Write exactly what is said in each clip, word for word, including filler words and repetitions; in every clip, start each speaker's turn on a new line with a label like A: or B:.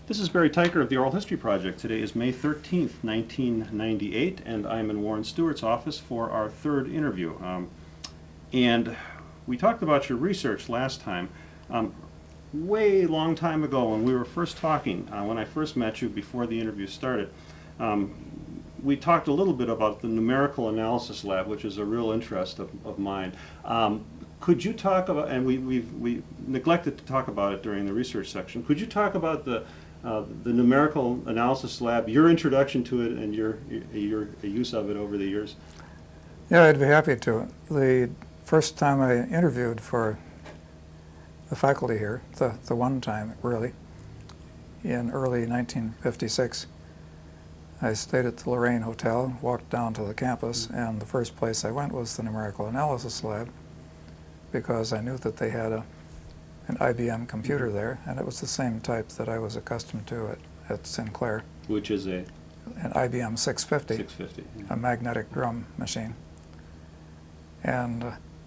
A: This is Barry Tyker of the Oral History Project. Today is May thirteenth, nineteen ninety-eight, and I'm in Warren Stewart's office for our third interview. Um, and we talked about your research last time, um, way long time ago when we were first talking, uh, when I first met you before the interview started. Um, we talked a little bit about the Numerical Analysis Lab, which is a real interest of, of mine. Um, could you talk about, and we we've, we neglected to talk about it during the research section, could you talk about the Uh, the Numerical Analysis Lab, your introduction to it and your, your your use of it over the years?
B: Yeah, I'd be happy to. The first time I interviewed for the faculty here, the, the one time really, in early nineteen fifty-six, I stayed at the Lorraine Hotel, walked down to the campus, mm-hmm. and the first place I went was the Numerical Analysis Lab, because I knew that they had a an I B M computer there, and it was the same type that I was accustomed to at, at Sinclair.
A: Which is a?
B: An I B M six fifty.
A: six fifty. Yeah.
B: A magnetic drum machine. And uh,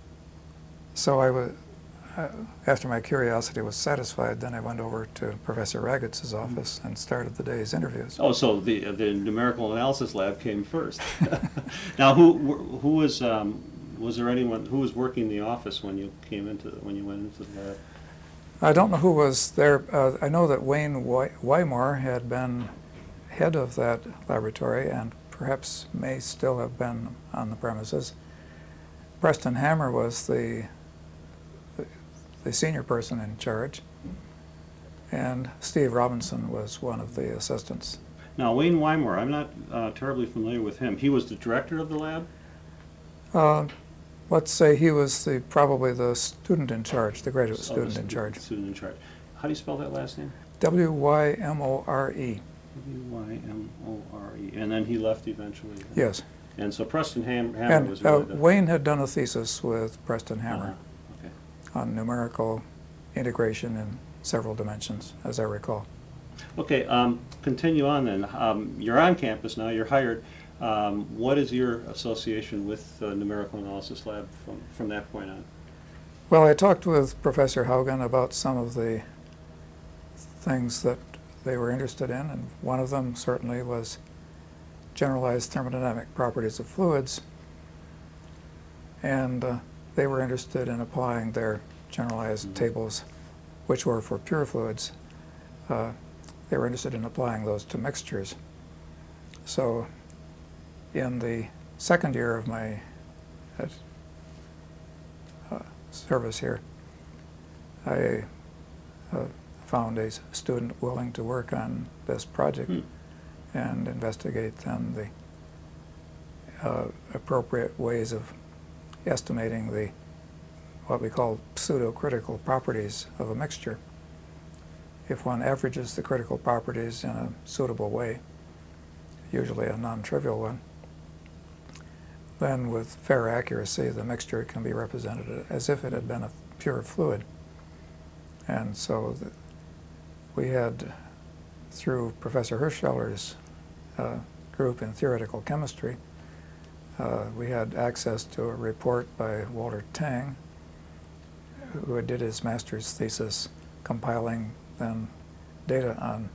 B: so I was, uh, after my curiosity was satisfied, then I went over to Professor Raggett's office and started the day's interviews.
A: Oh, so the uh, the Numerical Analysis Lab came first. Now, who who was um, was there anyone who was working the office when you came into when you went into the lab?
B: I don't know who was there. Uh, I know that Wayne Wymore had been head of that laboratory and perhaps may still have been on the premises. Preston Hammer was the, the, the senior person in charge, and Steve Robinson was one of the assistants.
A: Now, Wayne Wymore, I'm not uh, terribly familiar with him. He was the director of the lab?
B: Uh, Let's say he was the probably the student in charge, the graduate oh, student
A: the
B: in charge.
A: Student in charge. How do you spell that last name?
B: W Y M O R E.
A: W Y M O R E. And then he left eventually? Then.
B: Yes.
A: And so Preston Ham Hammer
B: and,
A: was really
B: uh,
A: the...
B: Wayne had done a thesis with Preston Hammer
A: uh-huh. okay.
B: on numerical integration in several dimensions, as I recall.
A: Okay, um, continue on then. Um, you're on campus now, you're hired. Um, what is your association with the Numerical Analysis Lab from, from that point on?
B: Well, I talked with Professor Haugen about some of the things that they were interested in, and one of them certainly was generalized thermodynamic properties of fluids, and uh, they were interested in applying their generalized mm-hmm. tables, which were for pure fluids. Uh, they were interested in applying those to mixtures. So in the second year of my uh, uh, service here, I uh, found a student willing to work on this project hmm. and investigate then the uh, appropriate ways of estimating the what we call pseudo-critical properties of a mixture. If one averages the critical properties in a suitable way, usually a non-trivial one, then with fair accuracy the mixture can be represented as if it had been a pure fluid. And so the, we had, through Professor Hirschfelder's uh, group in theoretical chemistry, uh, we had access to a report by Walter Tang, who did his master's thesis compiling then data on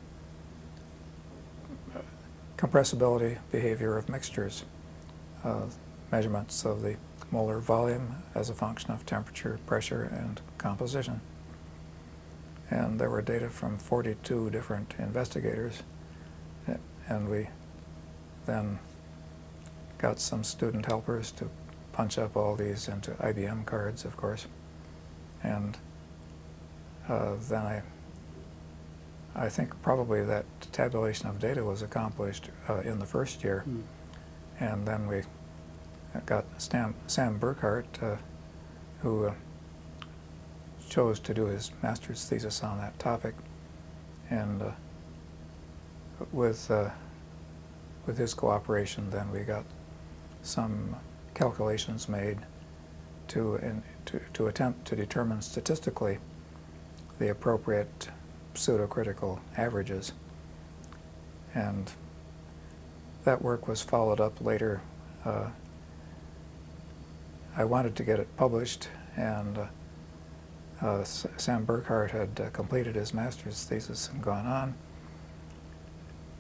B: compressibility behavior of mixtures, uh, measurements of the molar volume as a function of temperature, pressure, and composition. And there were data from forty-two different investigators, and we then got some student helpers to punch up all these into I B M cards, of course. And uh, then I I think probably that tabulation of data was accomplished uh, in the first year. Mm. And then we got Sam, Sam Burkhardt, uh, who uh, chose to do his master's thesis on that topic. And uh, with, uh, with his cooperation, then we got some calculations made to, in, to, to attempt to determine statistically the appropriate pseudo-critical averages. And that work was followed up later. Uh, I wanted to get it published, and uh, uh, Sam Burkhardt had uh, completed his master's thesis and gone on,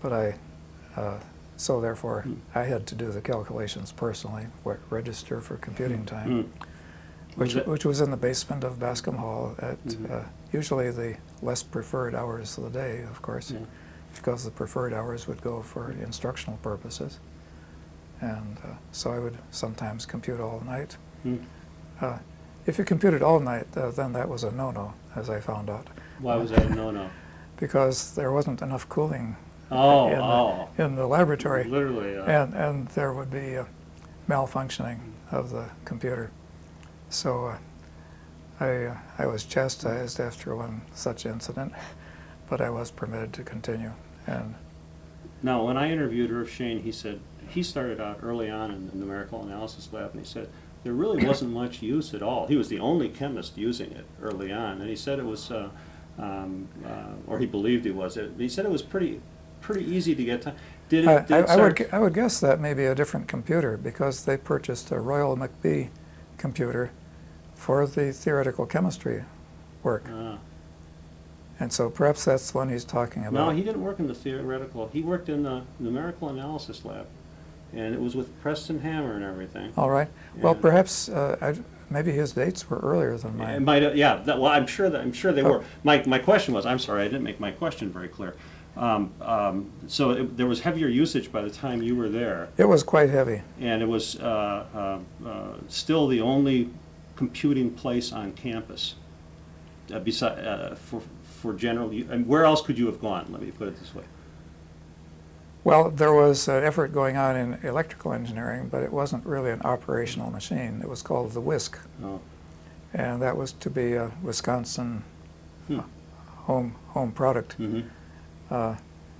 B: but I, uh, so therefore,
A: Mm.
B: I had to do the calculations personally, what register for computing time,
A: Mm.
B: which,
A: Was it-
B: which was in the basement of Bascom Hall at
A: Mhm.
B: uh, usually the less preferred hours of the day, of course,
A: Yeah.
B: because the preferred hours would go for instructional purposes. And uh, so I would sometimes compute all night.
A: Mm.
B: Uh, if you computed all night, uh, then that was a no-no, as I found out,
A: Why was that a no-no?
B: because there wasn't enough cooling
A: Oh,
B: in,
A: oh.
B: the, in the laboratory,
A: Literally. Uh,
B: and, and there would be uh, malfunctioning of the computer. So uh, I, uh, I was chastised after one such incident, but I was permitted to continue. And
A: Now, when I interviewed Irv Shane, he said he started out early on in the numerical analysis lab, and he said there really wasn't much use at all. He was the only chemist using it early on, and he said it was, uh, um, uh, or he believed he was. It, he said it was pretty, pretty easy to get time. Did it?
B: I,
A: Did
B: I,
A: it
B: I would
A: start-
B: gu- I would guess that may be a different computer, because they purchased a Royal McBee computer for the theoretical chemistry work,
A: Uh,
B: and so perhaps that's the one he's talking about.
A: no, he didn't work in the theoretical. He worked in the numerical analysis lab, and it was with Preston Hammer and everything.
B: All right. Well,
A: Yeah.
B: perhaps uh, I, maybe his dates were earlier than
A: It
B: mine.
A: might, have- yeah. That, well, I'm sure that I'm sure they
B: Oh.
A: were. My my question was, I'm sorry, I didn't make my question very clear. Um, um, so it, there was heavier usage by the time you were there,
B: It was quite heavy.
A: and it was uh, uh, uh, still the only computing place on campus. Uh, beside uh, for for general, u- and where else could you have gone? Let me put it this way.
B: Well, there was an effort going on in electrical engineering, but it wasn't really an operational machine. It was called the WISC,
A: Oh.
B: and that was to be a Wisconsin
A: Hmm.
B: home home product.
A: Mm-hmm.
B: Uh,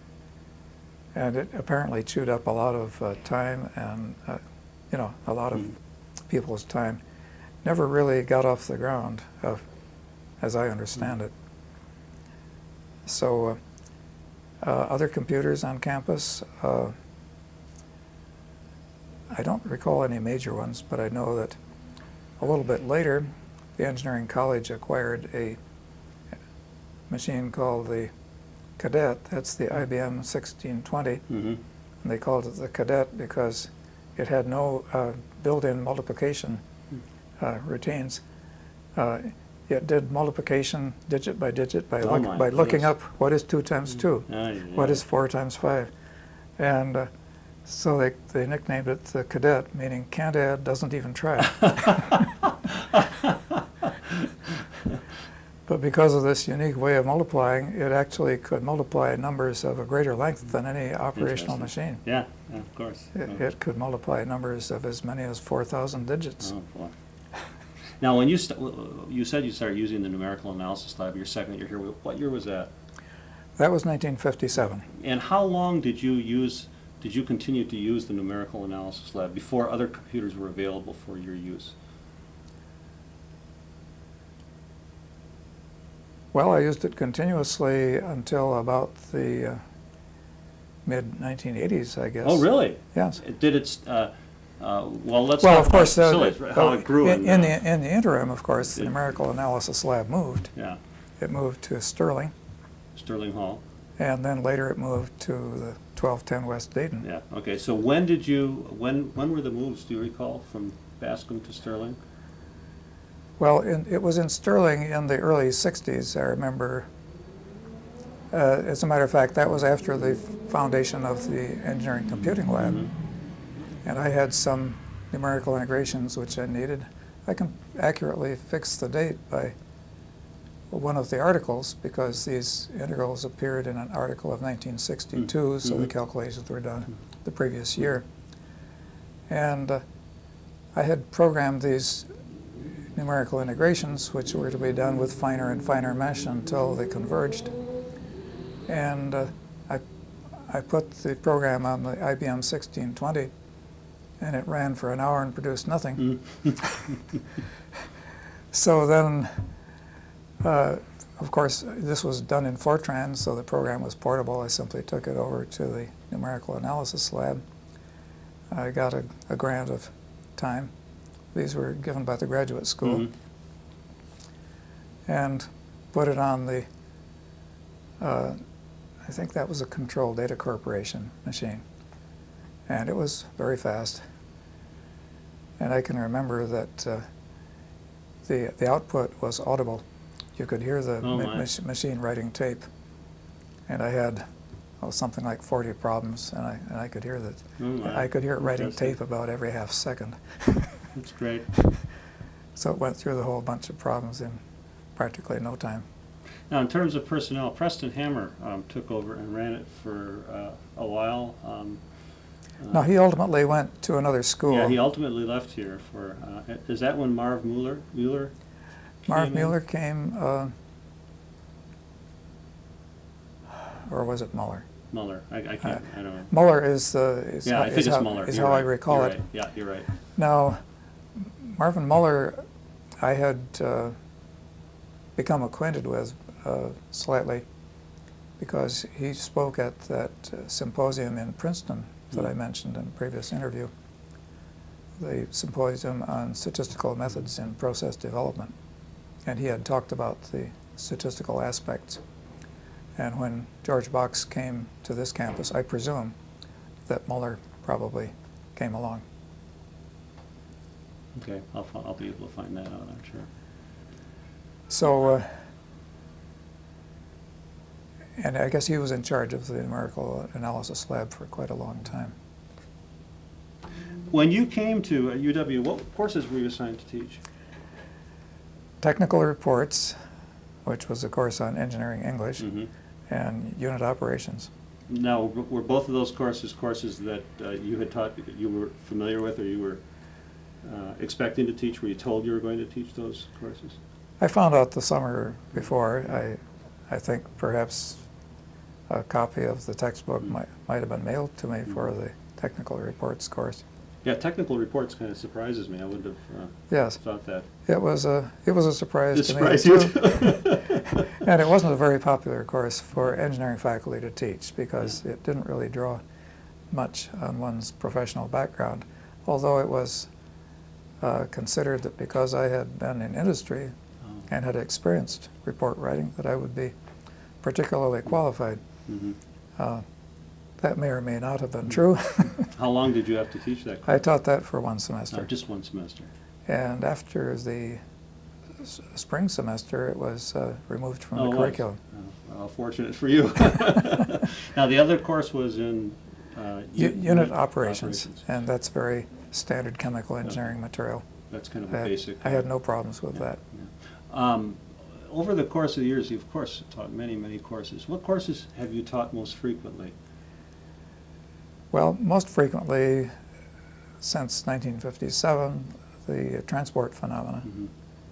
B: and it apparently chewed up a lot of uh, time and, uh, you know, a lot of
A: Mhm.
B: people's time. Never really got off the ground, uh, as I understand it. So, uh, uh, other computers on campus, uh, I don't recall any major ones, but I know that a little bit later, the engineering college acquired a machine called the Cadet. That's the I B M sixteen twenty.
A: Mm-hmm.
B: And they called it the Cadet because it had no uh, built-in multiplication uh, routines. Uh, it did multiplication digit by digit by,
A: Oh
B: look,
A: my
B: by looking
A: goodness.
B: up what is two times two,
A: Ah, yeah,
B: what
A: yeah.
B: is four times five. And uh, so they, they nicknamed it the Cadet, meaning can't add, doesn't even try. But because of this unique way of multiplying, it actually could multiply numbers of a greater length than any operational
A: Interesting.
B: machine.
A: Yeah, yeah, of course.
B: It,
A: Oh.
B: it could multiply numbers of as many as four thousand digits.
A: Oh, boy. Now, when you st- you said you started using the numerical analysis lab your second year here, what year was that?
B: That was nineteen fifty-seven.
A: And how long did you use, did you continue to use the numerical analysis lab before other computers were available for your use?
B: Well, I used it continuously until about the uh, mid nineteen eighties, I guess.
A: Oh, really?
B: Yes.
A: Did it, uh, uh, well, let's
B: Well,
A: talk
B: of course,
A: about
B: uh,
A: facilities, right, how
B: uh,
A: it grew.
B: in,
A: and,
B: in
A: uh,
B: the in the interim, of course, the
A: it-
B: numerical analysis lab moved.
A: Yeah,
B: It moved to Sterling,
A: Sterling Hall.
B: and then later it moved to the twelve ten West Dayton.
A: Yeah, okay, so when did you, when, when were the moves, do you recall, from Bascom to Sterling?
B: Well, in, it was in Sterling in the early sixties, I remember. Uh, as a matter of fact, that was after the foundation of the Engineering Computing Lab.
A: Mhm.
B: And I had some numerical integrations which I needed. I can accurately fix the date by one of the articles, because these integrals appeared in an article of nineteen sixty-two, so the
A: Mhm.
B: calculations were done the previous year. And uh, I had programmed these numerical integrations, which were to be done with finer and finer mesh until they converged. And uh, I, I put the program on the I B M sixteen twenty, and it ran for an hour and produced nothing.
A: Mm.
B: So then, uh, of course, this was done in Fortran, so the program was portable. I simply took it over to the numerical analysis lab. I got a, a grant of time. These were given by the graduate school.
A: Mhm.
B: And put it on the uh, I think that was a Control Data Corporation machine. And it was very fast. And I can remember that uh, the, the output was audible. You could hear the
A: Oh,
B: ma-
A: my.
B: machine writing tape. And I had oh, something like forty problems, and I, and I could hear that.
A: Oh, my.
B: I could hear it writing
A: Fantastic.
B: tape about every half second.
A: That's great.
B: So it went through the whole bunch of problems in practically no time.
A: Now, in terms of personnel, Preston Hammer um, took over and ran it for uh, a while. Um, uh,
B: Now, he ultimately went to another school.
A: Yeah, he ultimately left here for, uh, is that when Marv Mueller, Mueller
B: Marv
A: came in?
B: Mueller came, uh, or was it Mueller?
A: Mueller, I, I can't, I don't know.
B: Mueller is, uh, is,
A: Yeah,
B: how,
A: I think
B: is,
A: it's
B: how,
A: Mueller.
B: is
A: You're
B: how I
A: right.
B: recall
A: You're
B: it.
A: right. Yeah, you're right.
B: Now, Marvin Mueller, I had uh, become acquainted with uh, slightly because he spoke at that uh, symposium in Princeton that I mentioned in a previous interview, the symposium on statistical methods in process development. And he had talked about the statistical aspects. And when George Box came to this campus, I presume that Mueller probably came along.
A: Okay, I'll, fi- I'll be able to find that out, I'm sure.
B: So, uh, and I guess he was in charge of the numerical analysis lab for quite a long time.
A: When you came to uh, U W, what courses were you assigned to teach?
B: Technical reports, which was a course on engineering English,
A: Mm-hmm.
B: and unit operations.
A: Now, w- were both of those courses courses that uh, you had taught, you were familiar with, or you were uh, expecting to teach? Were you told you were going to teach those courses?
B: I found out the summer before. I, I think perhaps a copy of the textbook
A: Mm-hmm.
B: might, might have been mailed to me for the technical reports course.
A: Yeah, technical reports kind of surprises me. I wouldn't have uh,
B: Yes,
A: thought that.
B: it was a it was a surprise
A: It
B: to
A: surprised
B: me
A: you
B: too.
A: too?
B: And it wasn't a very popular course for engineering faculty to teach because it didn't really draw much on one's professional background, although it was uh, considered that because I had been in industry
A: Oh.
B: and had experienced report writing that I would be particularly qualified.
A: Mhm.
B: Uh, that may or may not have been true.
A: How long did you have to teach that
B: I
A: course?
B: taught that for one
A: Uh,
B: semester.
A: just one semester.
B: And after the s- spring semester, it was uh, removed from
A: Oh, it
B: the
A: was.
B: curriculum.
A: Oh, well, fortunate for you. Now, the other course was in uh,
B: U-
A: u-
B: unit operations, and that's very standard chemical engineering material.
A: That's kind of
B: I
A: a
B: had,
A: basic.
B: I had no problems with that.
A: Um, over the course of the years, you've of course taught many, many courses. What courses have you taught most frequently?
B: Well, most frequently, since nineteen fifty-seven, the transport phenomena,
A: Mhm.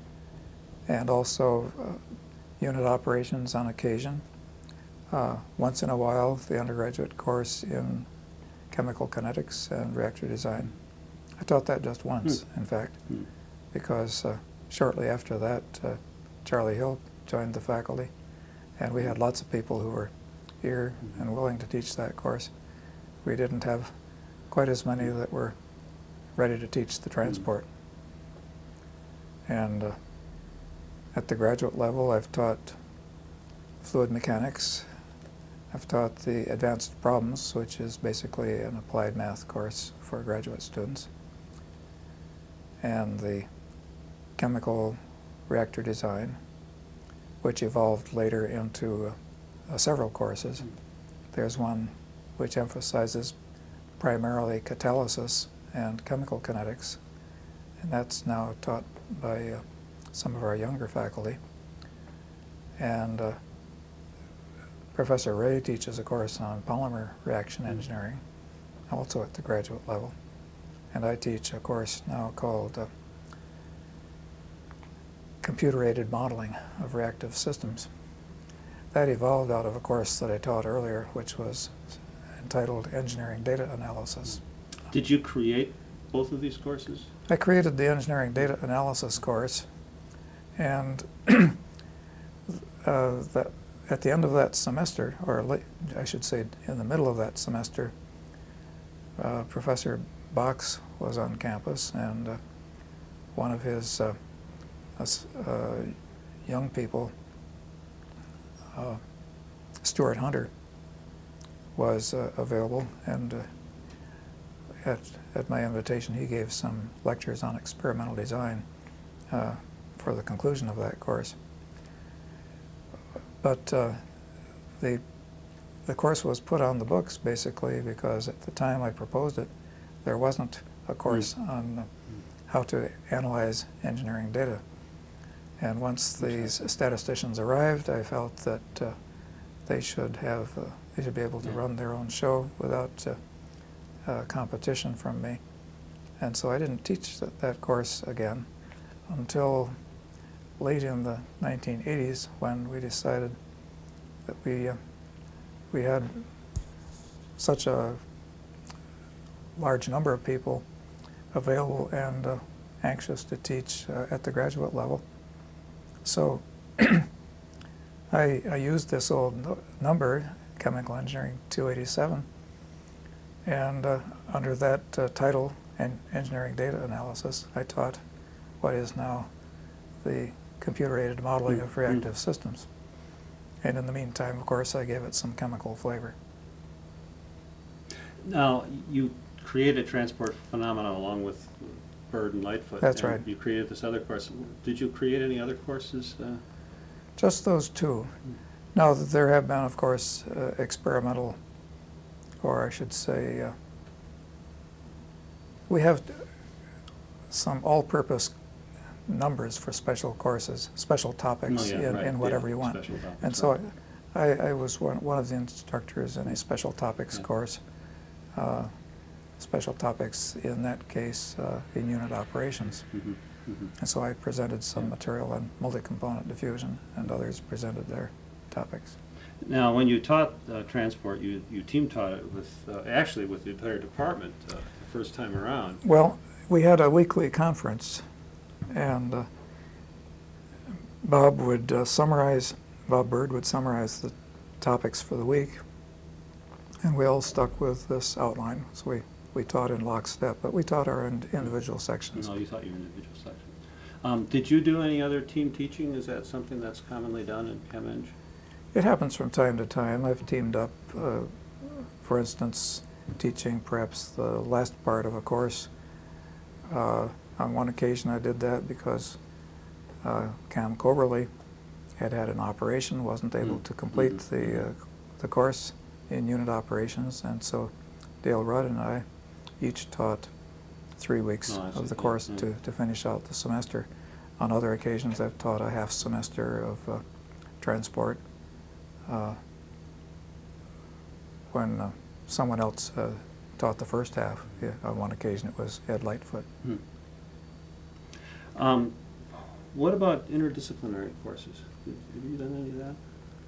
B: and also uh, unit operations on occasion. Uh, once in a while, the undergraduate course in chemical kinetics and reactor design. I taught that just once, in fact,
A: Hmm.
B: because uh, shortly after that, uh, Charlie Hill joined the faculty, and we had lots of people who were eager and willing to teach that course. We didn't have quite as many that were ready to teach the transport. And uh, at the graduate level, I've taught fluid mechanics. I've taught the advanced problems, which is basically an applied math course for graduate students, and the chemical reactor design, which evolved later into uh, uh, several courses. There's one which emphasizes primarily catalysis and chemical kinetics, and that's now taught by uh, some of our younger faculty. And uh, Professor Ray teaches a course on polymer reaction engineering, also at the graduate level. And I teach a course now called uh, Computer-Aided Modeling of Reactive Systems. That evolved out of a course that I taught earlier, which was entitled Engineering Data Analysis.
A: Did you create both of these courses?
B: I created the Engineering Data Analysis course, and uh, that, at the end of that semester, or late, I should say in the middle of that semester, uh, Professor Box was on campus, and uh, one of his uh, uh, young people, uh, Stuart Hunter, was uh, available, and uh, at, at my invitation he gave some lectures on experimental design uh, for the conclusion of that course. But uh, the, the course was put on the books basically because at the time I proposed it, there wasn't a course mm. on uh, how to analyze engineering data. And once these statisticians arrived, I felt that uh, they should have, uh, they should be able to run their own show without uh, uh, competition from me. And so I didn't teach that, that course again until late in the nineteen eighties when we decided that we, uh, we had such a large number of people available and uh, anxious to teach uh, at the graduate level. So I, I used this old no number, Chemical Engineering two eighty-seven, and uh, under that uh, title, en Engineering Data Analysis, I taught what is now the computer-aided modeling mm-hmm. of reactive systems. And in the meantime, of course, I gave it some chemical flavor.
A: Now, you created transport phenomena along with Bird and Lightfoot.
B: That's
A: and
B: right.
A: You created this other course. Did you create any other courses? Uh?
B: Just those two. Now, there have been, of course, uh, experimental, or I should say, uh, we have some all-purpose numbers for special courses, special topics
A: oh, yeah,
B: in,
A: right.
B: in whatever
A: yeah,
B: you want.
A: Topics,
B: and so I, I, I was one, one of the instructors in a special topics
A: yeah.
B: course. Uh, special topics in that case uh, in unit operations.
A: Mm-hmm. Mm-hmm.
B: And so I presented some material on multi-component diffusion, and others presented their topics.
A: Now, when you taught uh, transport, you, you team taught it with, uh, actually with the entire department uh, the first time around.
B: Well, we had a weekly conference, and uh, Bob would uh, summarize, Bob Bird would summarize the topics for the week, and we all stuck with this outline. So we We taught in lockstep, but we taught our ind individual sections.
A: No, you taught your individual sections. Um, did you do any other team teaching? Is that something that's commonly done in ChemEng?
B: It happens from time to time. I've teamed up, uh, for instance, teaching perhaps the last part of a course. Uh, on one occasion I did that because uh, Cam Coberly had had an operation, wasn't able mm. to complete mm-hmm. the, uh, the course in unit operations, and so Dale Rudd and I each taught three weeks
A: oh,
B: of the course
A: yeah, yeah.
B: to, to finish out the semester. On other occasions, I've taught a half semester of uh, transport uh, when uh, someone else uh, taught the first half. Yeah, on one occasion, it was Ed Lightfoot.
A: Hmm. Um, what about interdisciplinary courses? Have you done any of that?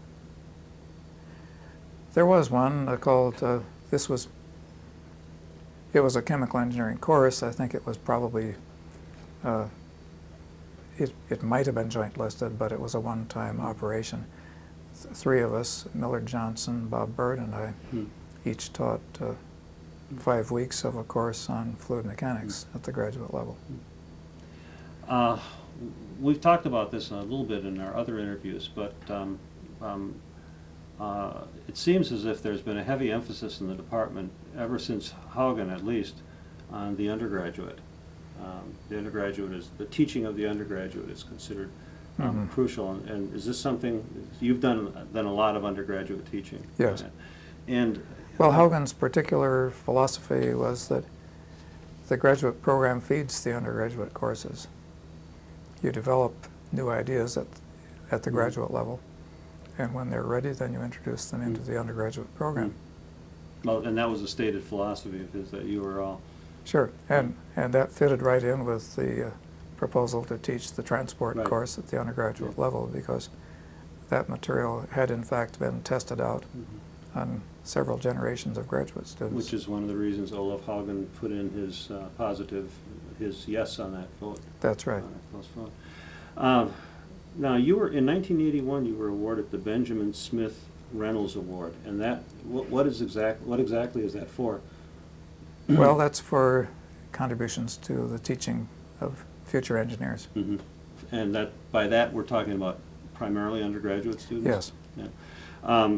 B: There was one uh, called, uh, this was It was a chemical engineering course. I think it was probably, uh, it, it might have been joint listed, but it was a one-time operation. Th three of us, Millard Johnson, Bob Bird, and I, hmm. each taught uh, five weeks of a course on fluid mechanics hmm. at the graduate level.
A: Uh, we've talked about this a little bit in our other interviews, but um, um, Uh, it seems as if there's been a heavy emphasis in the department, ever since Haugen at least, on the undergraduate. Um, the undergraduate is, the teaching of the undergraduate is considered um, mm-hmm. crucial. And, and is this something, you've done, done a lot of undergraduate teaching.
B: Yes.
A: And
B: well, Haugen's particular philosophy was that the graduate program feeds the undergraduate courses. You develop new ideas at, at the mm-hmm. graduate level. And when they're ready, then you introduce them into mm. the undergraduate program.
A: Mm. Well, and that was a stated philosophy of his, that you were all...
B: Sure, and, and that fitted right in with the uh, proposal to teach the transport
A: right.
B: course at the undergraduate yeah. level, because that material had in fact been tested out mm-hmm. on several generations of graduate students.
A: Which is one of the reasons Olaf Haugen put in his uh, positive, his yes on that vote.
B: That's right.
A: On that vote. Uh, Now, you were in nineteen eighty-one. You were awarded the Benjamin Smith Reynolds Award, and that what, what is exact? What exactly is that for?
B: Well, that's for contributions to the teaching of future engineers.
A: Mm-hmm. And that by that we're talking about primarily undergraduate students.
B: Yes.
A: Yeah. Um,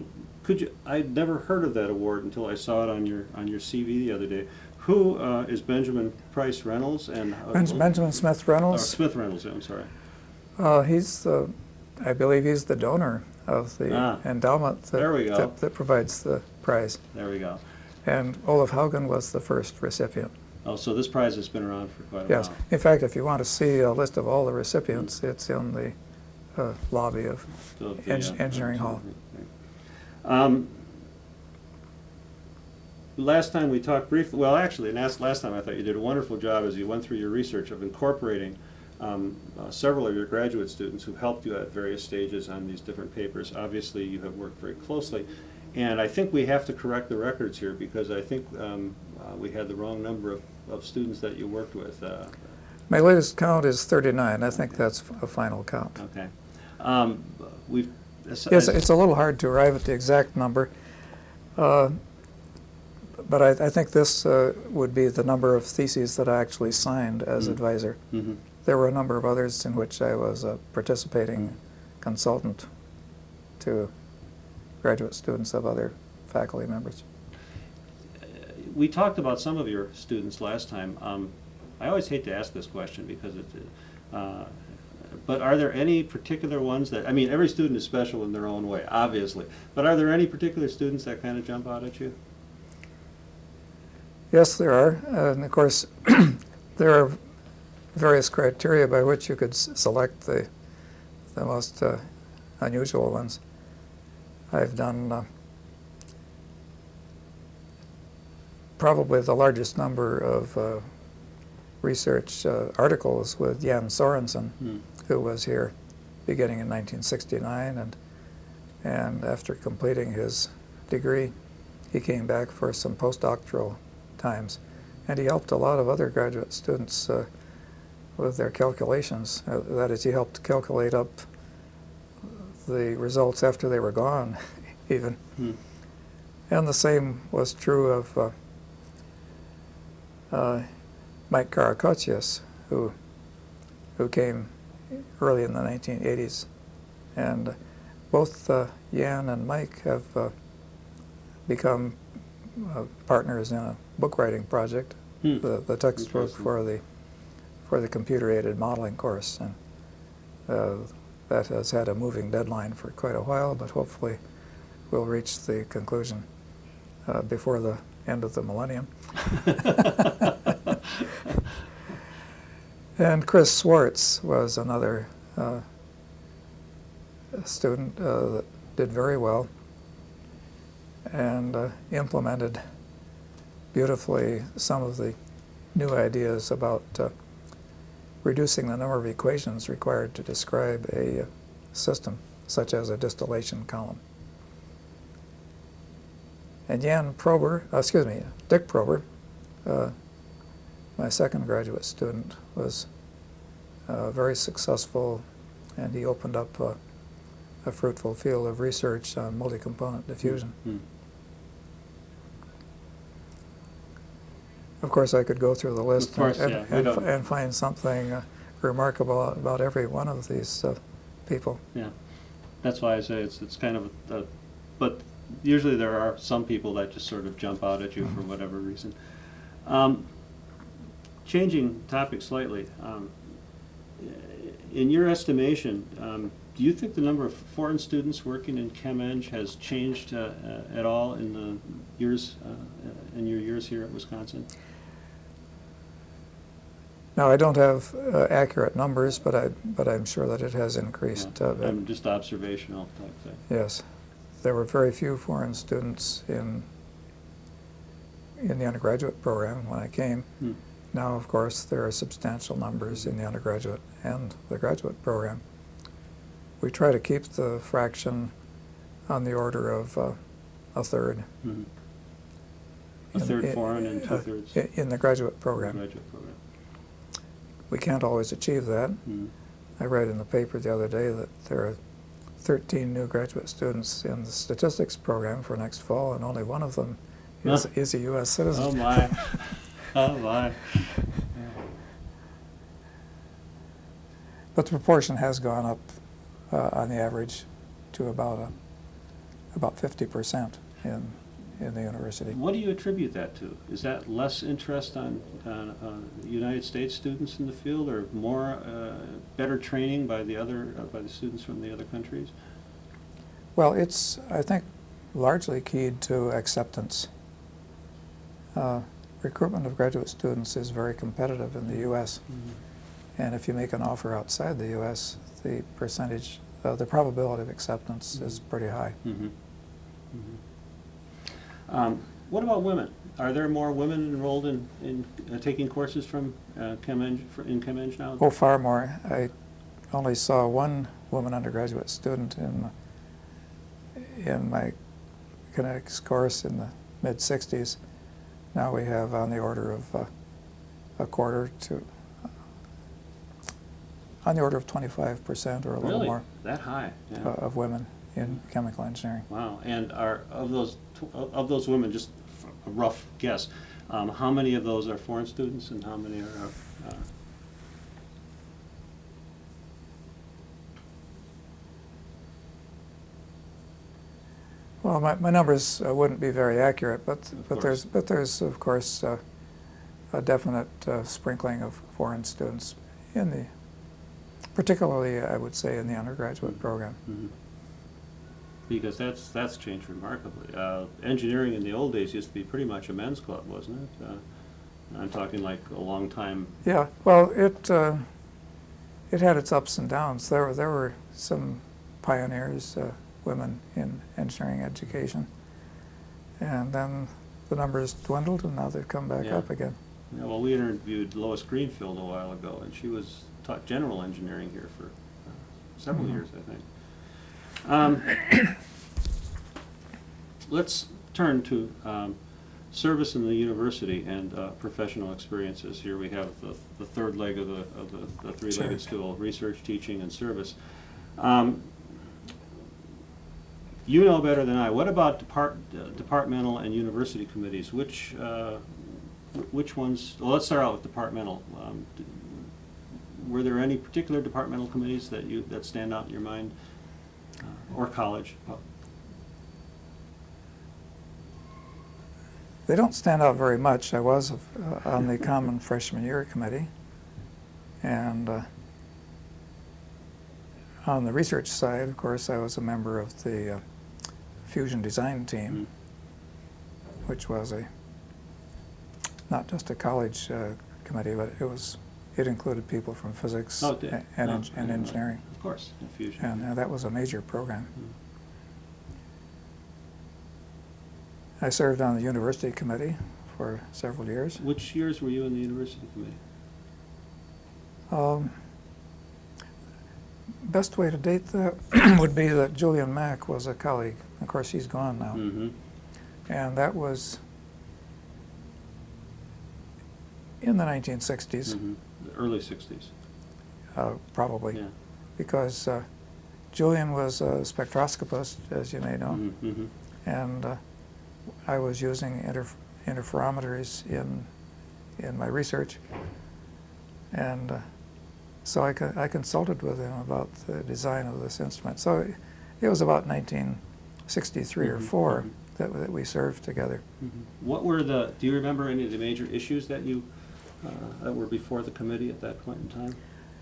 A: Could you? I'd never heard of that award until I saw it on your on your C V the other day. Who uh, is Benjamin Price Reynolds and uh,
B: Ben- Benjamin Smith Reynolds.
A: Or Smith Reynolds. I'm sorry.
B: Uh, he's the, I believe he's the donor of the
A: Ah,
B: endowment that,
A: there we go.
B: that, that provides the prize.
A: There we go.
B: And Olaf Haugen was the first recipient.
A: Oh, so this prize has been around for quite a
B: Yes.
A: while.
B: In fact, if you want to see a list of all the recipients, mm-hmm. it's in the uh, lobby of
A: So the,
B: en-
A: uh,
B: Engineering Hall.
A: Um, last time we talked briefly, well, actually, last, last time I thought you did a wonderful job as you went through your research of incorporating um, uh, several of your graduate students who helped you at various stages on these different papers. Obviously, you have worked very closely. And I think we have to correct the records here because I think um, uh, we had the wrong number of, of students that you worked with. Uh,
B: My latest count is thirty-nine. I think that's a final count.
A: okay. Um, we've
B: Yes, it's a little hard to arrive at the exact number, uh, but I, I think this uh, would be the number of theses that I actually signed as
A: mm-hmm.
B: advisor.
A: Mm-hmm.
B: There were a number of others in which I was a participating consultant to graduate students of other faculty members.
A: We talked about some of your students last time. Um, I always hate to ask this question because it, uh, but are there any particular ones that, I mean, every student is special in their own way, obviously, but are there any particular students that kind of jump out at you?
B: Yes, there are. Uh, and of course, there are various criteria by which you could s- select the, the most uh, unusual ones. I've done uh, probably the largest number of uh, research uh, articles with Jan Sorensen,
A: Hmm.
B: who was here beginning in nineteen sixty-nine, and and after completing his degree, he came back for some postdoctoral times, and he helped a lot of other graduate students uh, with their calculations. Uh, that is, he helped calculate up the results after they were gone, even.
A: Hmm.
B: And the same was true of uh, uh, Mike Karakocius, who who came early in the nineteen eighties. And both uh, Jan and Mike have uh, become uh, partners in a book writing project,
A: Hmm.
B: the, the textbook for the for the computer-aided modeling course. And uh, that has had a moving deadline for quite a while, but hopefully we'll reach the conclusion uh, before the end of the millennium. And Chris Swartz was another uh, student uh, that did very well and uh, implemented beautifully some of the new ideas about uh, reducing the number of equations required to describe a uh, system, such as a distillation column. And Jan Prober, uh, excuse me, Dick Prober, uh, my second graduate student, was uh, very successful, and he opened up uh, a fruitful field of research on multi-component diffusion.
A: Hmm.
B: Of course, I could go through the list
A: Of course,
B: and,
A: yeah, we
B: and,
A: don't-
B: and find something uh, remarkable about every one of these uh, people.
A: Yeah, that's why I say it's it's kind of a, a, but usually there are some people that just sort of jump out at you
B: Mm-hmm.
A: for whatever reason. Um, changing topic slightly, um, in your estimation, um, do you think the number of foreign students working in ChemEng has changed uh, uh, at all in the years uh, in your years here at Wisconsin?
B: Now, I don't have uh, accurate numbers, but I but I'm sure that it has increased.
A: Yeah,
B: Uh,
A: I'm just observational type thing.
B: yes, there were very few foreign students in in the undergraduate program when I came.
A: Hmm.
B: Now, of course, there are substantial numbers in the undergraduate and the graduate program. We try to keep the fraction on the order of uh, a third.
A: Mm-hmm. A
B: in-
A: third
B: in-
A: foreign and
B: uh,
A: two-thirds
B: i- in the graduate program.
A: graduate program.
B: We can't always achieve that.
A: Mhm.
B: I read in the paper the other day that there are thirteen new graduate students in the statistics program for next fall, and only one of them is,
A: Huh.
B: is a U S citizen.
A: Oh my, oh my.
B: But the proportion has gone up uh, on the average to about a, about fifty percent in, in the university.
A: What do you attribute that to? Is that less interest on, on uh, United States students in the field, or more, uh, better training by the other, uh, by the students from the other countries?
B: Well, it's, I think, largely keyed to acceptance. Uh, recruitment of graduate students is very competitive in the U S Mm-hmm. And if you make an offer outside the U S, the percentage, uh, the probability of acceptance mm-hmm. is pretty high.
A: Mm-hmm. Mm-hmm. Um, what about women? Are there more women enrolled in, in uh, taking courses from uh, ChemEng, in ChemEng now?
B: Oh, far more. I only saw one woman undergraduate student in, in my kinetics course in the mid sixties. Now we have on the order of uh, a quarter to, uh, on the order of twenty-five percent or a little
A: really?
B: more.
A: That high? Yeah.
B: Uh, of women in chemical engineering.
A: Wow. And are of those tw of those women, just a rough guess, um, how many of those are foreign students and how many are? Uh,
B: Well, my, my numbers uh, wouldn't be very accurate, but
A: Of
B: but
A: course.
B: there's but there's of course uh, a definite uh, sprinkling of foreign students in the, particularly I would say in the undergraduate program.
A: mm-hmm. Because that's that's changed remarkably. Uh, engineering in the old days used to be pretty much a men's club, wasn't it? Uh, I'm talking like a long time.
B: Yeah. Well, it uh, it had its ups and downs. There were there were some pioneers. Uh, women in engineering education, and then the numbers dwindled and now they've come back
A: Yeah.
B: up again.
A: Yeah, well, we interviewed Lois Greenfield a while ago, and she was taught general engineering here for uh, several
B: Mhm.
A: years, I think. Um, let's turn to um, service in the university and uh, professional experiences. Here we have the, the third leg of the, of the, the three-legged
B: Sure.
A: stool: research, teaching, and service. Um, You know better than I. What about depart, uh, departmental and university committees? Which uh, which ones? Well, let's start out with departmental. Um, d were there any particular departmental committees that you that stand out in your mind, uh, or college?
B: They don't stand out very much. I was uh, on the Common Freshman Year Committee, and uh, on the research side, of course, I was a member of the uh, Fusion Design Team,
A: Mm-hmm.
B: which was a not just a college uh, committee, but it was it included people from physics
A: Oh, it did.
B: a- and,
A: Oh,
B: en-
A: I
B: and
A: didn't know.
B: engineering,
A: Of course, in Fusion.
B: and uh, that was a major program.
A: Mm.
B: I served on the university committee for several years.
A: Which years were you in the university committee?
B: Um, best way to date that would be that Julian Mack was a colleague. Of course, he's gone now.
A: Mm-hmm.
B: And that was in the nineteen sixties,
A: Mm-hmm. The early sixties.
B: uh, probably,
A: Yeah.
B: because uh, Julian was a spectroscopist, as you may know,
A: Mm-hmm. Mm-hmm.
B: and uh, I was using interf interferometers in in my research, and uh, so I, co I consulted with him about the design of this instrument. So it, it was about nineteen sixty-three
A: Mhm,
B: or four
A: mhm.
B: that, that we served together.
A: Mm-hmm. What were the, do you remember any of the major issues that you, uh, that were before the committee at that point in time?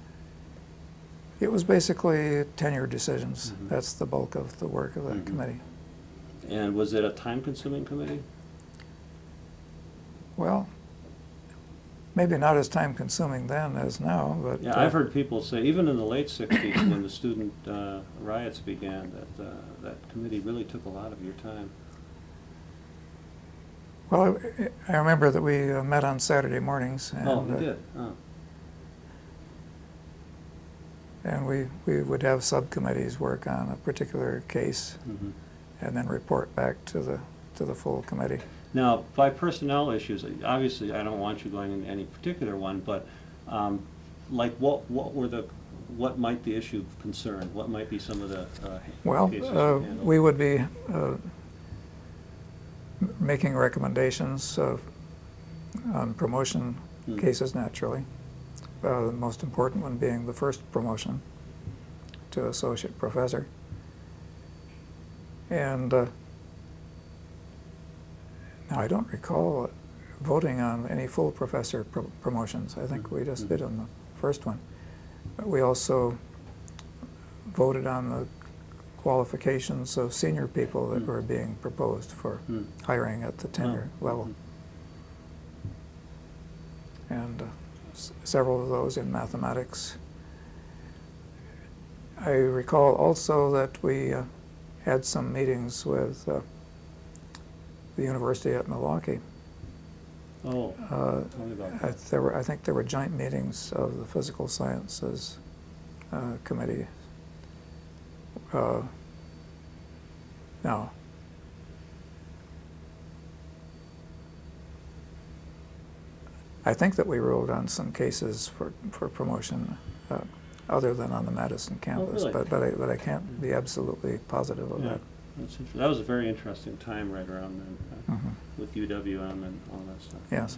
B: It was basically tenure decisions.
A: Mhm.
B: That's the bulk of the work of that
A: Mhm.
B: committee.
A: And was it a time-consuming committee?
B: Well, maybe not as time-consuming then as now, but
A: Yeah,
B: uh,
A: I've heard people say, even in the late sixties, when the student uh, riots began, that uh, that committee really took a lot of your time.
B: well, I, I remember that we uh, met on Saturday mornings, and
A: Oh, you
B: uh,
A: did? Oh.
B: and we we would have subcommittees work on a particular case,
A: Mm-hmm.
B: and then report back to the to the full committee.
A: Now, by personnel issues, obviously, I don't want you going into any particular one, but um, like what what were the what might the issue of concern? What might be some of the uh,
B: Well,
A: cases you
B: uh,
A: handled?
B: we would be uh, m- making recommendations uh, on promotion
A: Hmm.
B: cases, naturally. Uh, the most important one being the first promotion to associate professor. And uh, now I don't recall voting on any full professor pro promotions. I think we just did on the first one. But we also voted on the qualifications of senior people that were being proposed for hiring at the tenure level. And uh, s several of those in mathematics. I recall also that we uh, had some meetings with uh, the university at Milwaukee.
A: Oh,
B: Uh,
A: tell me about
B: I,
A: that.
B: there were, I think there were joint meetings of the physical sciences uh, committee. Uh, now, I think that we ruled on some cases for, for promotion uh, other than on the Madison campus,
A: really?
B: but, but, I, but I can't be absolutely positive of
A: Yeah,
B: that.
A: that's inter- that was a very interesting time right around then uh,
B: Mhm.
A: with U W M and all that stuff.
B: Yes.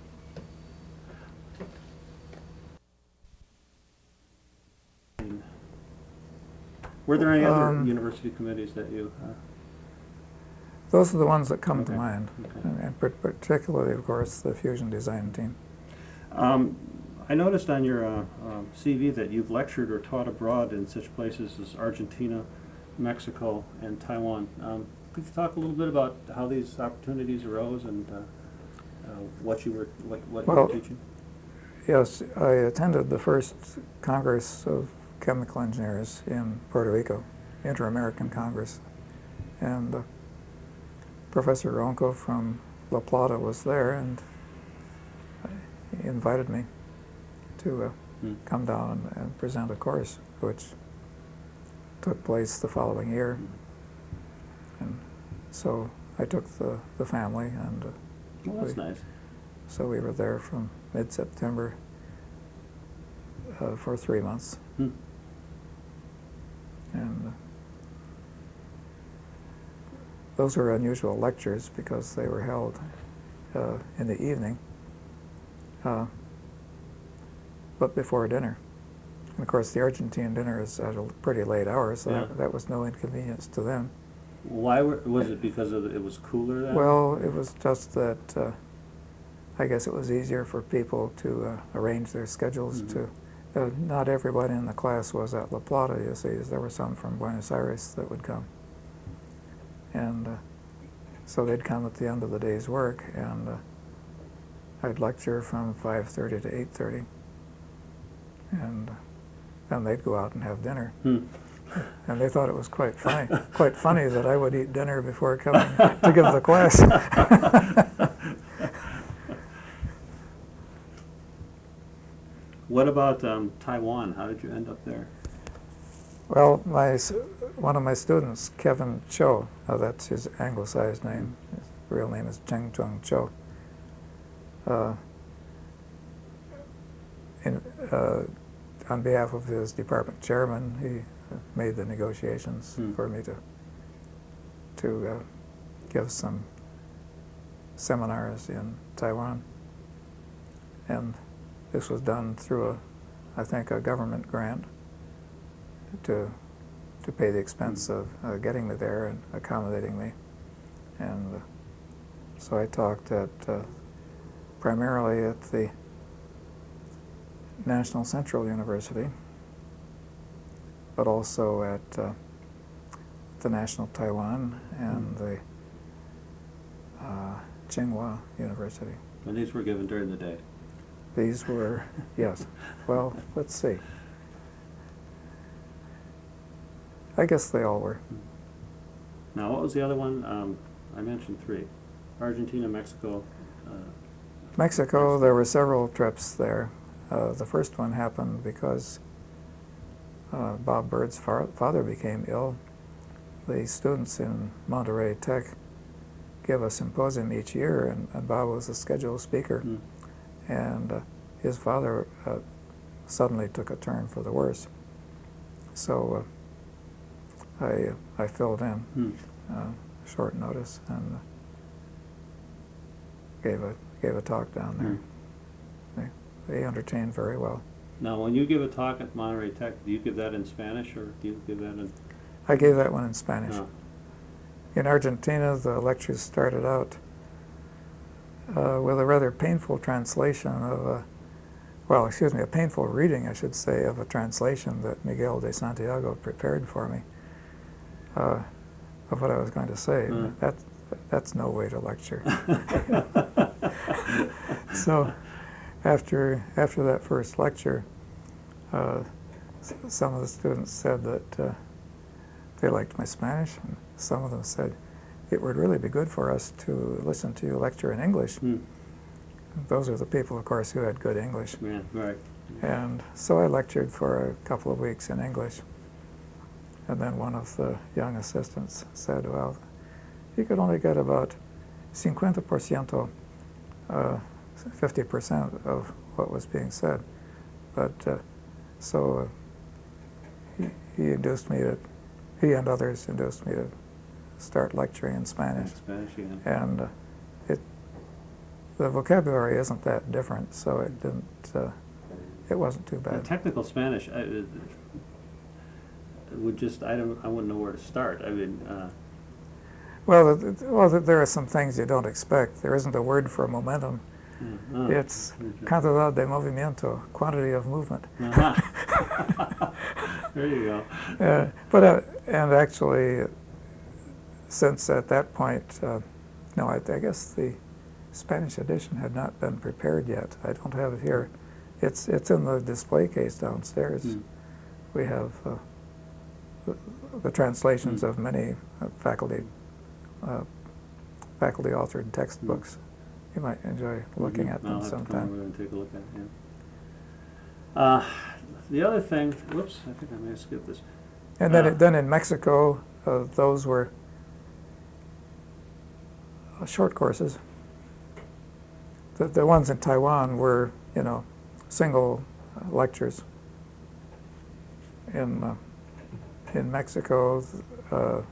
A: Were there any other
B: Um,
A: university committees that you? Uh,
B: Those are the ones that come to
A: Okay.
B: mind,
A: Okay.
B: and, and par- particularly, of course, the fusion design team.
A: Um, I noticed on your uh, um, C V that you've lectured or taught abroad in such places as Argentina, Mexico, and Taiwan. Um, could you talk a little bit about how these opportunities arose and uh, uh, what you were what, what you
B: Well,
A: were teaching?
B: Yes, I attended the first Congress of Chemical Engineers in Puerto Rico, Inter-American Congress, and uh, Professor Ronco from La Plata was there, and he invited me to uh,
A: Hmm.
B: come down and, and present a course, which took place the following year. And so I took the, the family, and uh,
A: Well, that's
B: we-
A: nice.
B: so we were there from mid-September uh, for three months.
A: Hmm.
B: And uh, those were unusual lectures because they were held uh, in the evening, uh, but before dinner. And of course, the Argentine dinner is at a pretty late hour, so
A: Yeah.
B: that, that was no inconvenience to them.
A: Why were, was it because of the, it was cooler then?
B: Well, it was just that uh, I guess it was easier for people to uh, arrange their schedules.
A: Mhm.
B: To uh, not everybody in the class was at La Plata, you see. There were some from Buenos Aires that would come. And uh, so they'd come at the end of the day's work, and uh, I'd lecture from five thirty to eight thirty. And uh, then they'd go out and have dinner.
A: Hmm.
B: And they thought it was quite funny, quite funny that I would eat dinner before coming to give the class.
A: What about um, Taiwan? How did you end up there?
B: Well, my s- one of my students, Kevin Cho, uh, that's his anglicized name. His real name is Cheng Chung Cho. Uh, in, uh, on behalf of his department chairman, he uh, made the negotiations
A: Hmm.
B: for me to to uh, give some seminars in Taiwan, and this was done through a, I think, a government grant to to pay the expense of uh, getting me there and accommodating me. And uh, so I talked at uh, primarily at the National Central University, but also at uh, the National Taiwan and the uh, Tsinghua University.
A: And these were given during the day.
B: These were, yes, well, let's see. I guess they all were.
A: Now, what was the other one? Um, I mentioned three. Argentina, Mexico. Uh,
B: Mexico, there were several trips there. Uh, the first one happened because uh, Bob Bird's far father became ill. The students in Monterey Tech give a symposium each year, and, and Bob was a scheduled speaker.
A: hmm.
B: And uh, his father uh, suddenly took a turn for the worse. So uh, I, I filled in
A: Hmm.
B: uh, short notice and uh, gave a gave a talk down there.
A: Hmm.
B: They, they entertained very well.
A: Now, when you give a talk at Monterey Tech, do you give that in Spanish or do you give that in?
B: I gave that one in Spanish.
A: No.
B: in Argentina, the lectures started out uh, with a rather painful translation of a, well, excuse me, a painful reading, I should say, of a translation that Miguel de Santiago prepared for me uh, of what I was going to say. Mm. That, that's no way to lecture. So after, after that first lecture, uh, some of the students said that uh, they liked my Spanish, and some of them said it would really be good for us to listen to you lecture in English. Mm. Those are the people, of course, who had good English.
A: Yeah, right.
B: And so I lectured for a couple of weeks in English. And then one of the young assistants said, well, he could only get about fifty percent, uh, fifty percent of what was being said. But uh, so uh, he, he induced me to, he and others induced me to start lecturing in Spanish.
A: Spanish, yeah.
B: And uh, it, the vocabulary isn't that different, so it didn't, uh, it wasn't too bad.
A: The technical Spanish, I, it would just, I don't, I wouldn't know where to start. I mean, uh,
B: well, the, the, well, the, there are some things you don't expect. There isn't a word for momentum.
A: Oh,
B: it's okay. Cantidad de movimiento, quantity of movement.
A: Uh-huh. There you go.
B: Uh, but uh, and actually, since at that point, uh, no, I, I guess the Spanish edition had not been prepared yet. I don't have it here. It's it's in the display case downstairs. Mm. We have uh, the, the translations mm. of many uh, faculty uh, faculty authored textbooks. Mm. You might enjoy looking
A: mm-hmm.
B: at them
A: I'll have
B: sometime.
A: To come over and take a look at it. Yeah. Uh, the other thing, whoops, I think I may have skipped this.
B: And then,
A: uh,
B: it, then in Mexico, uh, those were uh, short courses. The, the ones in Taiwan were, you know, single uh, lectures. In uh, in Mexico, uh,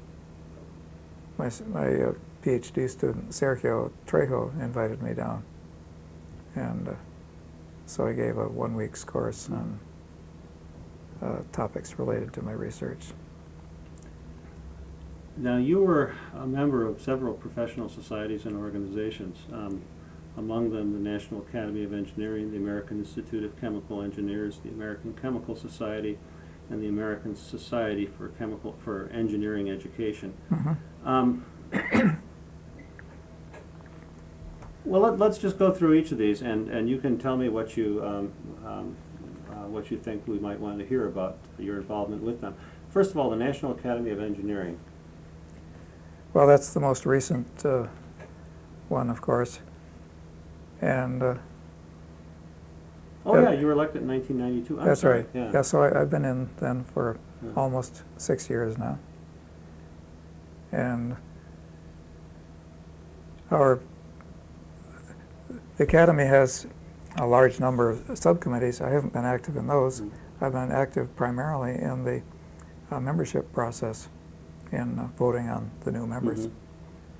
B: my my uh, PhD student Sergio Trejo invited me down, and uh, so I gave a one week's course on uh, topics related to my research.
A: Now, you were a member of several professional societies and organizations, um, among them the National Academy of Engineering, the American Institute of Chemical Engineers, the American Chemical Society, and the American Society for Chemical for Engineering Education.
B: Mm-hmm.
A: Um, well, let, let's just go through each of these, and, and you can tell me what you um, um, uh, what you think we might want to hear about your involvement with them. First of all, the National Academy of Engineering.
B: Well, that's the most recent uh, one, of course. And uh,
A: oh yeah, you were elected in nineteen ninety-two. I'm
B: that's
A: sorry.
B: right.
A: Yeah.
B: yeah so I, I've been in then for
A: yeah.
B: almost six years now. And our the Academy has a large number of subcommittees. I haven't been active in those. Mm-hmm. I've been active primarily in the uh, membership process, in uh, voting on the new members.
A: Mm-hmm.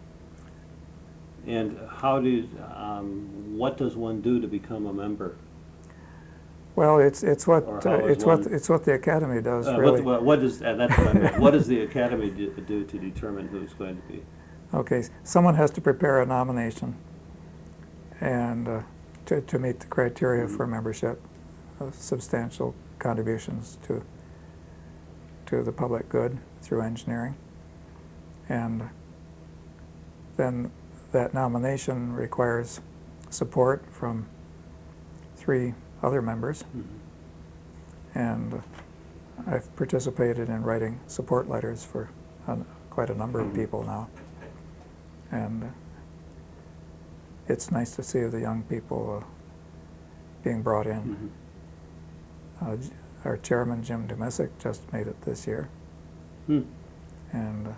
A: And how do, um, what does one do to become a member?
B: Well, it's it's what uh, it's
A: one,
B: what it's what the Academy does.
A: Uh,
B: really.
A: What, what does uh, that's what I mean. What does the Academy do, do to determine who's going to be?
B: Okay, someone has to prepare a nomination, and uh, to to meet the criteria mm-hmm. for membership, uh, substantial contributions to to the public good through engineering, and then that nomination requires support from three other members, mm-hmm. and I've participated in writing support letters for uh, quite a number mm-hmm. of people now, and uh, it's nice to see the young people uh, being brought in. Mm-hmm. uh, our chairman, Jim Domisic, just made it this year,
A: mm.
B: and uh,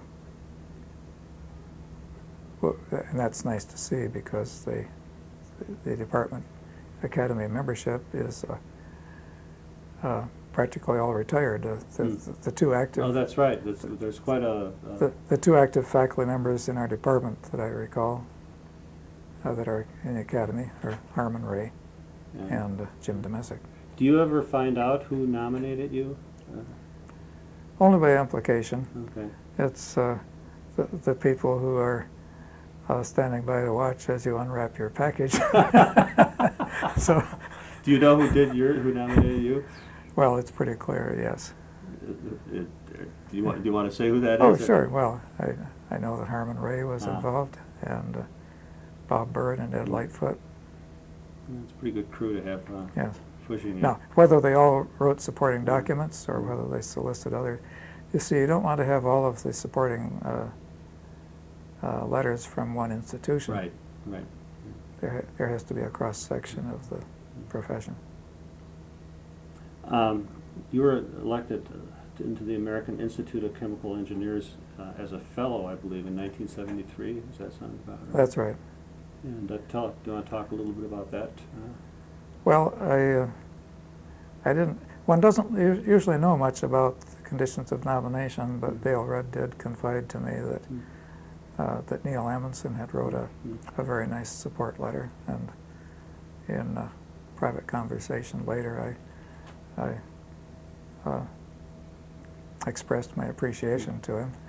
B: well, and that's nice to see, because the the department Academy membership is uh, uh, practically all retired. Uh, the, mm. the, the two active.
A: Oh, that's right. There's, there's quite a. Uh,
B: the, the two active faculty members in our department that I recall uh, that are in the Academy are Harmon Ray yeah. and uh, Jim Domisic.
A: Do you ever find out who nominated you? Uh,
B: Only by implication.
A: Okay.
B: It's uh, the, the people who are uh, standing by to watch as you unwrap your package. So,
A: do you know who did your, who nominated you?
B: well, it's pretty clear, yes.
A: It, it, do you want, do you want to say who that
B: Oh,
A: is?
B: sure. Well, I, I know that Harmon Ray was
A: Ah.
B: involved, and uh, Bob Bird and Ed Lightfoot.
A: It's a pretty good crew to have uh,
B: Yes.
A: pushing you.
B: Now, whether they all wrote supporting documents or whether they solicited other, you see, you don't want to have all of the supporting uh, uh, letters from one institution.
A: Right, right.
B: There, ha- there has to be a cross-section of the profession.
A: Um, you were elected uh, into the American Institute of Chemical Engineers uh, as a fellow, I believe, in nineteen seventy-three. Does that sound about right?
B: That's right.
A: And uh, tell, do you want to talk a little bit about that? Uh,
B: Well, I, uh, I didn't, one doesn't u- usually know much about the conditions of nomination, but
A: Mm.
B: Dale Rudd did confide to me that
A: Mm.
B: uh, that Neil Amundsen had wrote a,
A: Mm.
B: a very nice support letter, and in uh, private conversation later, I, I uh, expressed my appreciation to him.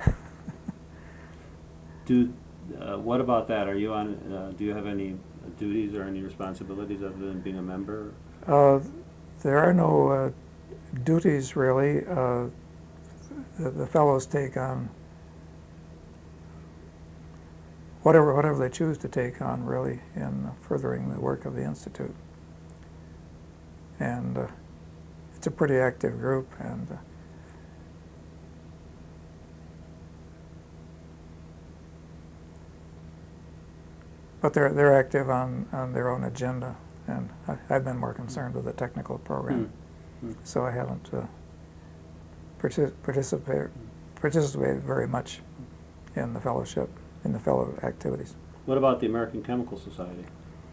A: Do, uh, what about that? Are you on, uh, do you have any duties or any responsibilities other than being a member?
B: Uh, there are no uh, duties really. Uh, the, the fellows take on whatever whatever they choose to take on really in furthering the work of the Institute. And uh, it's a pretty active group, and uh, but they're they're active on, on their own agenda, and I, I've been more concerned with the technical program,
A: Mm. Mm.
B: so I haven't uh, partic- participate participated very much in the fellowship, in the fellow activities.
A: What about the American Chemical Society?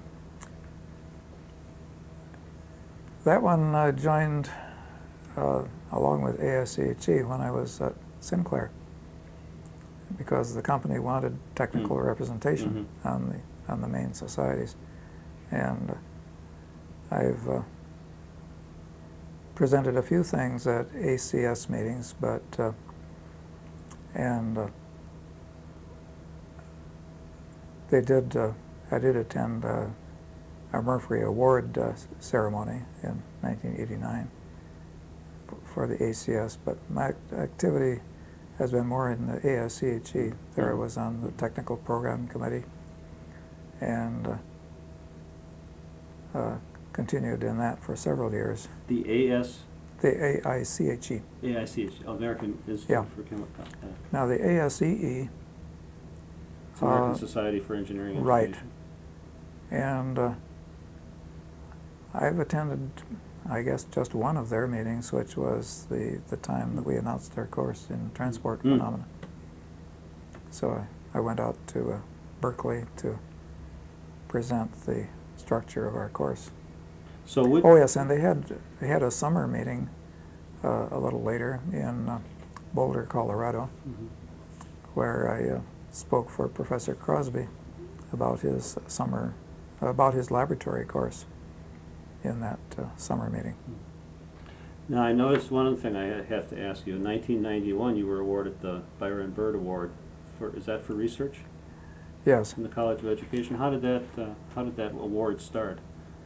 B: That one I joined uh, along with A S C H E when I was at Sinclair, because the company wanted technical
A: Mm.
B: representation
A: Mhm.
B: on the on the main societies, and uh, I've uh, presented a few things at A C S meetings, but uh, and uh, they did. Uh, I did attend uh, a Murphy Award uh, ceremony in nineteen eighty-nine f- for the A C S, but my act- activity has been more in the A S C H E. There I was on the technical program committee, and uh, uh, continued in that for several years.
A: The A S,
B: The A I C H E.
A: A I C H, American Institute
B: Yeah.
A: for Chemical, uh,
B: Now the A S E E,
A: it's American
B: Uh,
A: Society for Engineering and
B: right.
A: Education.
B: and uh, I've attended, I guess, just one of their meetings, which was the, the time that we announced our course in transport
A: Mm.
B: phenomena. So I, I went out to uh, Berkeley to present the structure of our course.
A: So would,
B: Oh yes, and they had they had a summer meeting uh, a little later in uh, Boulder, Colorado,
A: Mhm.
B: where I uh, spoke for Professor Crosby about his summer, about his laboratory course in that uh, summer meeting.
A: Now, I noticed one other thing I have to ask you. In nineteen ninety-one, you were awarded the Byron Bird Award. For, is that for research
B: Yes,
A: in the College of Education? How did that, uh, how did that award start?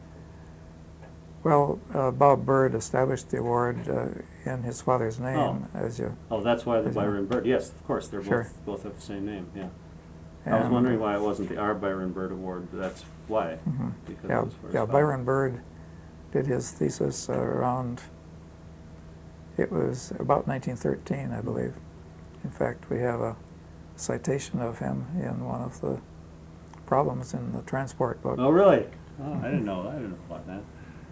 B: well, uh, Bob Bird established the award uh, in his father's name, as you.
A: Oh, that's why the
B: Is it-
A: Byron Bird. Yes, of course, they're
B: Sure.
A: both both have the same name. Yeah. I was
B: and,
A: wondering why it wasn't the our Byron Bird Award. But that's why.
B: Mhm.
A: Because
B: Yeah,
A: it was for his
B: yeah.
A: father.
B: Byron Bird did his thesis uh, around. It was about nineteen thirteen, I believe. In fact, we have a citation of him in one of the problems in the transport book.
A: Oh, really? Oh, I didn't know. I didn't know about that.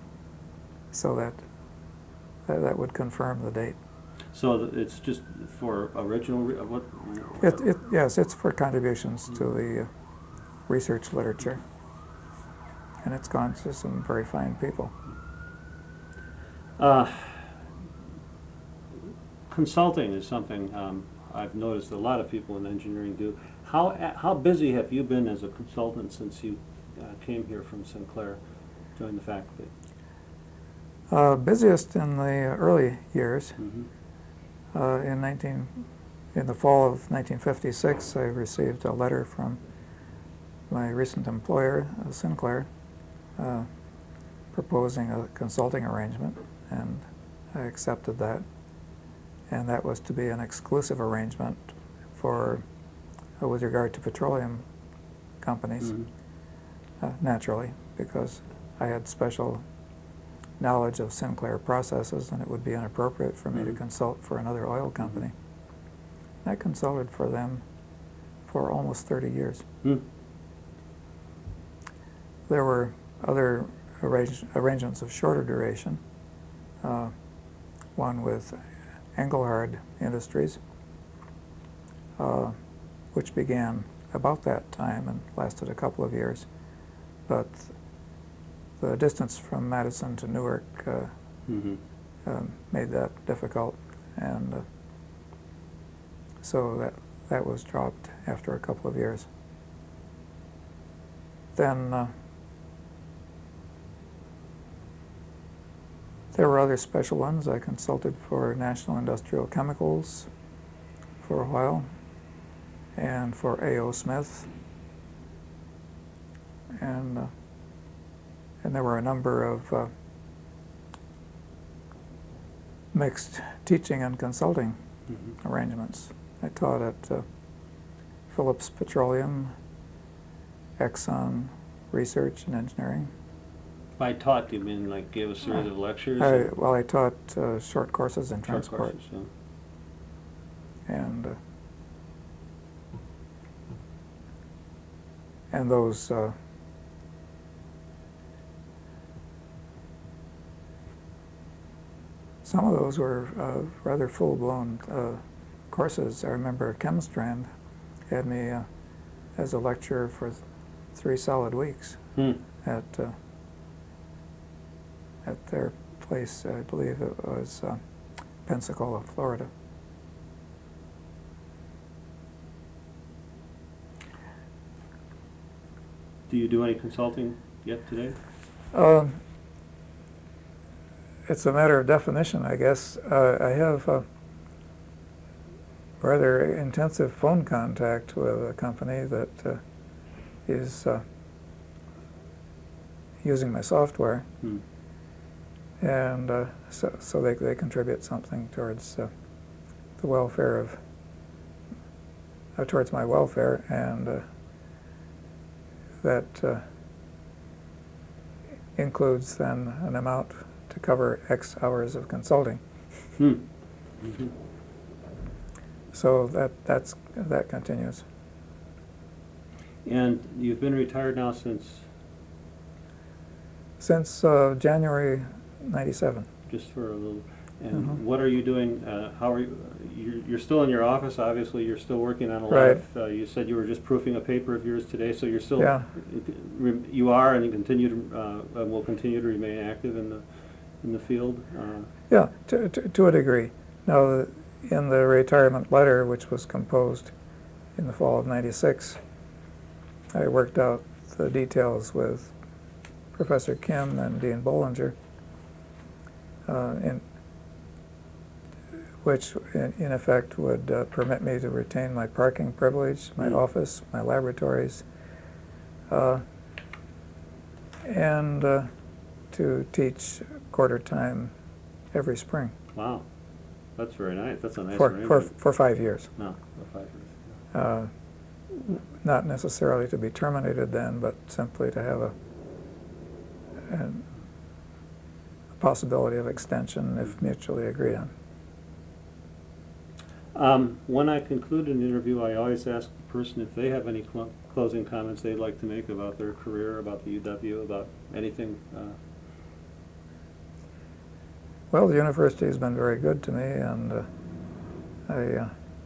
B: So that, that that would confirm the date.
A: So th- it's just for original. Re- uh, what?
B: It, it yes, it's for contributions to the uh, research literature, and it's gone to some very fine people.
A: Uh, consulting is something um, I've noticed a lot of people in engineering do. How a- how busy have you been as a consultant since you uh, came here from Sinclair, joined the faculty?
B: Uh, busiest in the early years.
A: Mm-hmm.
B: Uh, in nineteen in the fall of nineteen fifty-six, I received a letter from my recent employer, uh, Sinclair, uh, proposing a consulting arrangement, and I accepted that. And that was to be an exclusive arrangement for, uh, with regard to petroleum companies, mm-hmm. uh, naturally, because I had special knowledge of Sinclair processes, and it would be inappropriate for me mm-hmm. to consult for another oil company. Mm-hmm. I consulted for them for almost thirty years. Mm. There were other arrange arrangements of shorter duration, uh, one with Engelhard Industries, uh, which began about that time and lasted a couple of years, but the distance from Madison to Newark uh, mm-hmm. um, made that difficult, and uh, so that that was dropped after a couple of years. Then uh, there were other special ones. I consulted for National Industrial Chemicals for a while, and for A O Smith, and uh, and there were a number of uh, mixed teaching and consulting mm-hmm. arrangements. I taught at uh, Phillips Petroleum, Exxon Research and Engineering.
C: By taught, you mean like gave a series uh, of lectures?
B: I, well, I taught uh, short courses in short transport.
C: Courses, yeah.
B: And uh, and those uh, some of those were uh, rather full-blown uh, courses. I remember Chemstrand had me uh, as a lecturer for th three solid weeks hmm. at uh, at their place. I believe it was uh, Pensacola, Florida.
C: Do you do any consulting yet today?
B: Um, it's a matter of definition, I guess. Uh, I have uh, rather intensive phone contact with a company that uh, is uh, using my software, hmm. and uh, so, so they, they contribute something towards uh, the welfare of, uh, towards my welfare, and uh, that uh, includes then an amount to cover X hours of consulting. Hmm. Mm-hmm. So that that's that continues.
C: And you've been retired now since?
B: Since uh, January ninety-seven.
C: Just for a little. And mm-hmm. what are you doing? Uh, how are you? You're, you're still in your office, obviously. You're still working on a lot
B: right.
C: of. Uh, you said you were just proofing a paper of yours today, so you're still.
B: Yeah.
C: You are, and you continue to, uh, and will continue to remain active in the, in the field. Uh,
B: yeah, to, to to a degree. Now, in the retirement letter, which was composed in the fall of ninety-six, I worked out the details with Professor Kim and Dean Bollinger, uh, in, which in, in effect would uh, permit me to retain my parking privilege, my mm. office, my laboratories, uh, and uh, to teach quarter time every spring.
C: Wow. That's very nice. That's a nice
B: for,
C: arrangement.
B: for, for five years.
C: No, for five years. Yeah.
B: Uh, not necessarily to be terminated then, but simply to have a, an, a possibility of extension if mutually agreed on.
C: Um, when I conclude an interview, I always ask the person if they have any cl closing comments they'd like to make about their career, about the U W, about anything. Uh,
B: Well, the university has been very good to me, and uh, I uh,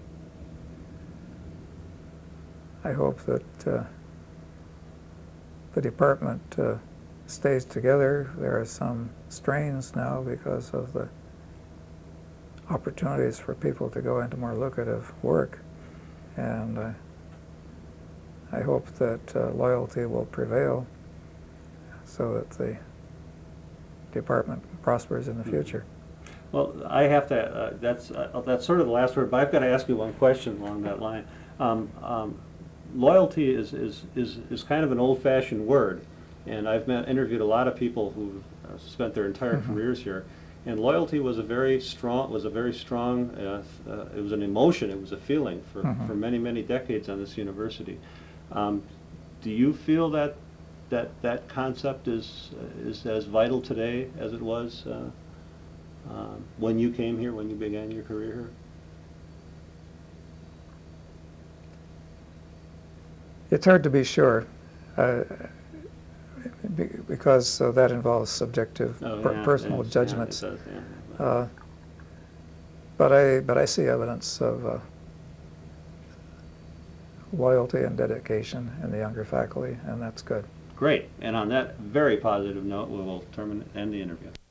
B: I hope that uh, the department uh, stays together. There are some strains now because of the opportunities for people to go into more lucrative work, and uh, I hope that uh, loyalty will prevail so that the department prospers in the future.
C: Well, I have to, uh, that's, uh, that's sort of the last word, but I've got to ask you one question along that line. Um, um, Loyalty is, is, is, is kind of an old-fashioned word, and I've met, interviewed a lot of people who uh, spent their entire
B: Mhm.
C: careers here, and loyalty was a very strong, was a very strong, uh, uh, it was an emotion, it was a feeling for,
B: Mhm.
C: for many, many decades on this university. Um, do you feel that that that concept is uh, is as vital today as it was uh, um, when you came here, when you began your career here?
B: It's hard to be sure, uh, be- because uh, that involves subjective,
C: Oh,
B: per-
C: yeah,
B: personal
C: yes, yeah, it
B: judgments.
C: does, yeah.
B: Uh, but I but I see evidence of uh, loyalty and dedication in the younger faculty, and that's good.
C: Great. And on that very positive note, we will terminate end the interview.